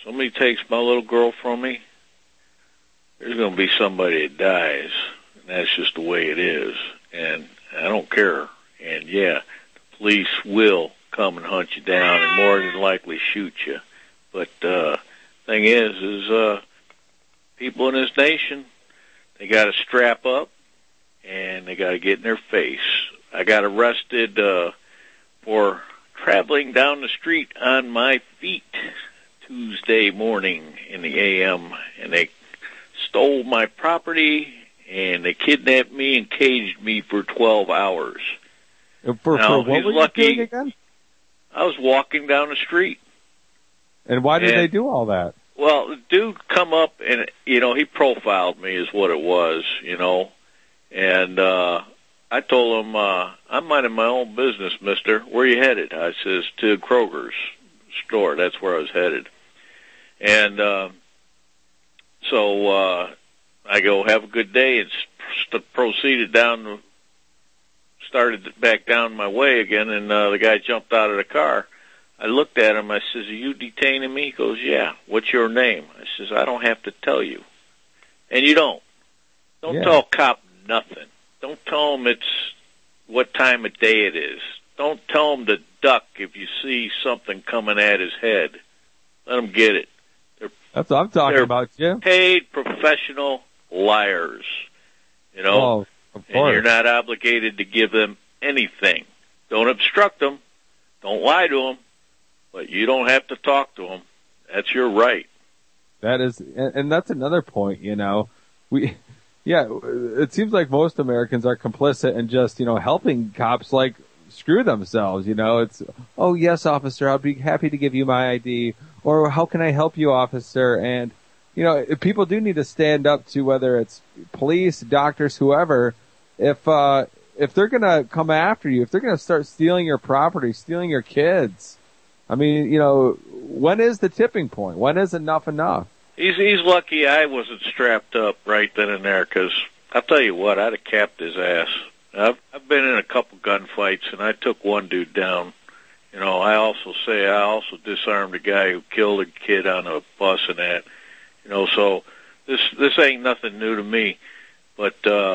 somebody takes my little girl from me, there's going to be somebody that dies. And that's just the way it is. And I don't care. And yeah, the police will come and hunt you down and more than likely shoot you. But thing is people in this nation, they got to strap up and they got to get in their face. I got arrested for traveling down the street on my feet Tuesday morning in the AM, and they stole my property and they kidnapped me and caged me for 12 hours. For what were you doing again? I was walking down the street. And why did they do all that? Well, the dude come up and, he profiled me is what it was, And I told him, I'm minding my own business, mister. Where you headed? I says, to Kroger's store. That's where I was headed. And so I go, have a good day, and proceeded started back down my way again, and the guy jumped out of the car. I looked at him. I says, are you detaining me? He goes, yeah. What's your name? I says, I don't have to tell you. And you don't. Don't tell a cop nothing. Don't tell him it's what time of day it is. Don't tell him to duck if you see something coming at his head. Let him get it. That's what I'm talking about, Jim. Paid professional liars. Oh, of course. And you're not obligated to give them anything. Don't obstruct them. Don't lie to them. But you don't have to talk to them. That's your right. That is, and that's another point, it seems like most Americans are complicit in just, helping cops screw themselves, it's, oh yes, officer, I'll be happy to give you my ID, or how can I help you, officer? And, people do need to stand up to whether it's police, doctors, whoever, if they're gonna come after you, if they're gonna start stealing your property, stealing your kids, I mean, when is the tipping point? When is enough enough? He's lucky I wasn't strapped up right then and there, because I'll tell you what, I'd have capped his ass. I've been in a couple gunfights, and I took one dude down. I also disarmed a guy who killed a kid on a bus and that. So this ain't nothing new to me. But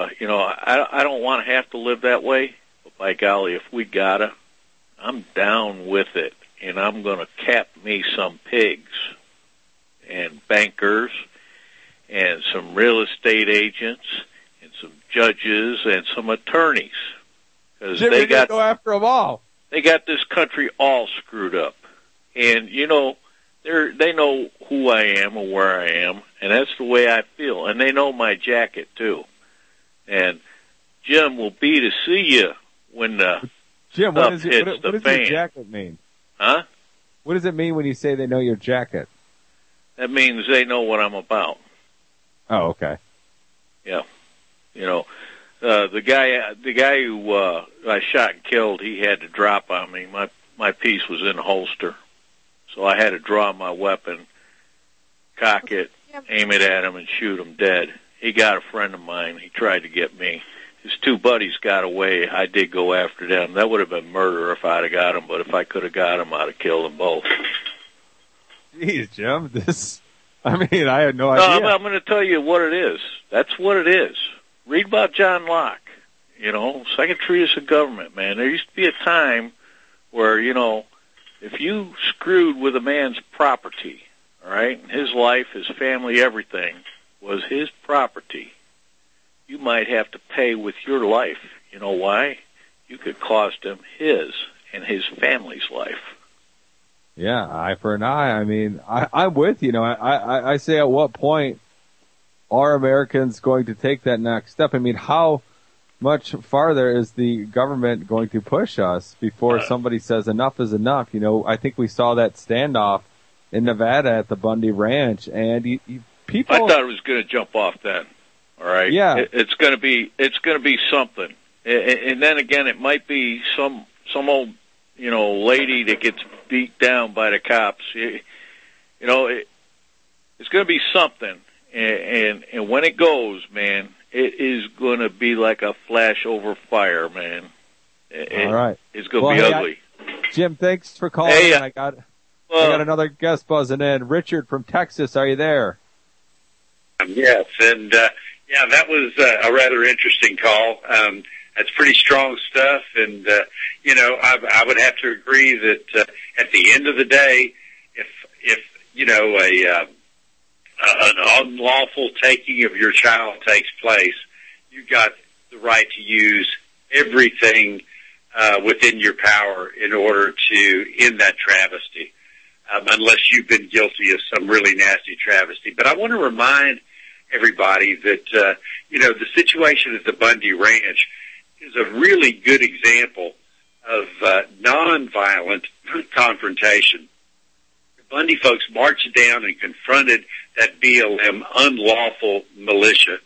I don't want to have to live that way. But by golly, if we gotta, I'm down with it. And I'm going to cap me some pigs and bankers and some real estate agents and some judges and some attorneys. Because they got to go after them all. They got this country all screwed up. And, they know who I am and where I am, and that's the way I feel. And they know my jacket, too. And Jim will be to see you when the Jim, stuff what hits does the fan. Your jacket mean? Huh? What does it mean when you say they know your jacket? That means they know what I'm about. Oh, okay. Yeah. The guy who I shot and killed, he had to drop on me. My piece was in a holster. So I had to draw my weapon, cock it, aim it at him, and shoot him dead. He got a friend of mine. He tried to get me. His two buddies got away. I did go after them. That would have been murder if I'd have got them, but if I could have got them, I'd have killed them both. Jeez, Jim, I had no idea. No, I'm going to tell you what it is. That's what it is. Read about John Locke. Second treatise of government, man. There used to be a time where, if you screwed with a man's property, all right, his life, his family, everything was his property, you might have to pay with your life. You know why? You could cost him his and his family's life. Yeah, eye for an eye. I mean, I'm with you. I say at what point are Americans going to take that next step? I mean, how much farther is the government going to push us before somebody says enough is enough? I think we saw that standoff in Nevada at the Bundy Ranch, and people. I thought it was going to jump off then. All right. Yeah. It's going to be something, and then again, it might be some old lady that gets beat down by the cops. It's going to be something, and when it goes, man, it is going to be like a flash over fire, man. All right. It's going to be ugly. Jim, thanks for calling. Hey, I got I got another guest buzzing in. Richard from Texas, are you there? Yes, and that was a rather interesting call. That's pretty strong stuff, and I would have to agree that at the end of the day, if an unlawful taking of your child takes place, you've got the right to use everything within your power in order to end that travesty, unless you've been guilty of some really nasty travesty. But I want to remind everybody that, the situation at the Bundy Ranch is a really good example of nonviolent confrontation. The Bundy folks marched down and confronted that BLM unlawful militia,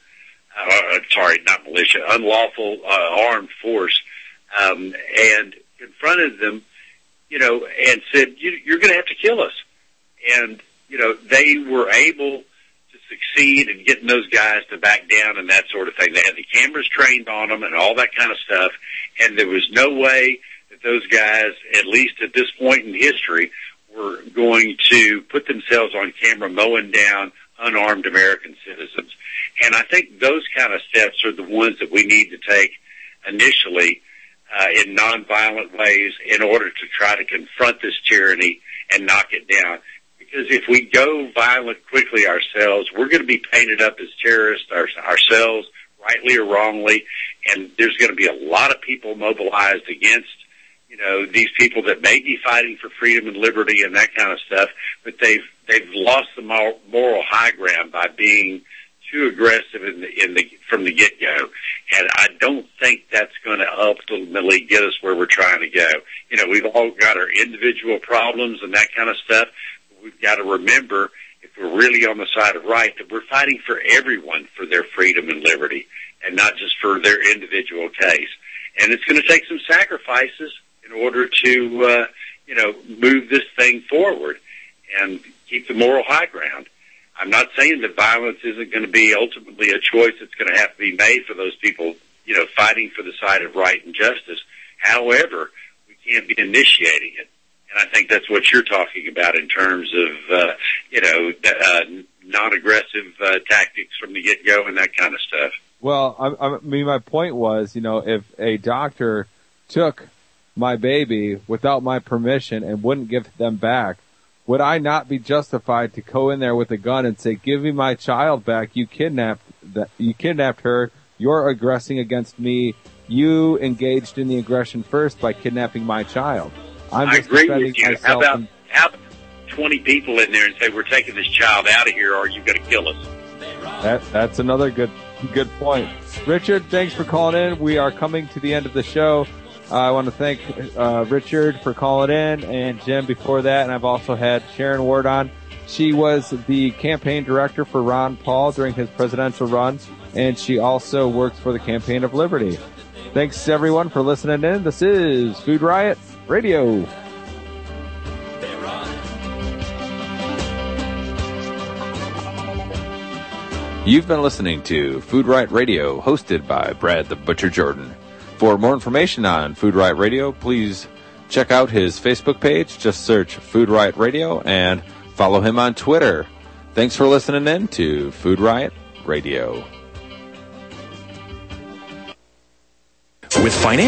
unlawful armed force, and confronted them, and said, you're going to have to kill us. And, they were able to succeed in getting those guys to back down and that sort of thing. They had the cameras trained on them and all that kind of stuff, and there was no way that those guys, at least at this point in history, were going to put themselves on camera mowing down unarmed American citizens. And I think those kind of steps are the ones that we need to take initially in nonviolent ways in order to try to confront this tyranny and knock it down. Because if we go violent quickly ourselves, we're going to be painted up as terrorists ourselves, rightly or wrongly, and there's going to be a lot of people mobilized against these people that may be fighting for freedom and liberty and that kind of stuff, but they've lost the moral high ground by being too aggressive from the get-go. And I don't think that's going to ultimately get us where we're trying to go. We've all got our individual problems and that kind of stuff. We've got to remember, if we're really on the side of right, that we're fighting for everyone for their freedom and liberty and not just for their individual case. And it's going to take some sacrifices in order to, move this thing forward and keep the moral high ground. I'm not saying that violence isn't going to be ultimately a choice that's going to have to be made for those people, fighting for the side of right and justice. However, we can't be initiating it. And I think that's what you're talking about in terms of, non-aggressive tactics from the get-go and that kind of stuff. Well, I mean, my point was, if a doctor took my baby without my permission and wouldn't give them back, would I not be justified to go in there with a gun and say, give me my child back, you kidnapped her, you're aggressing against me, you engaged in the aggression first by kidnapping my child. I agree with you. How about 20 people in there and say, we're taking this child out of here or you're going to kill us? That's another good point. Richard, thanks for calling in. We are coming to the end of the show. I want to thank Richard for calling in, and Jim before that, and I've also had Sharon Ward on. She was the campaign director for Ron Paul during his presidential run, and she also works for the Campaign of Liberty. Thanks everyone for listening in. This is Food Riot Radio. You've been listening to Food Riot Radio, hosted by Brad the Butcher Jordan. For more information on Food Riot Radio, please check out his Facebook page. Just search Food Riot Radio and follow him on Twitter. Thanks for listening in to Food Riot Radio. With financial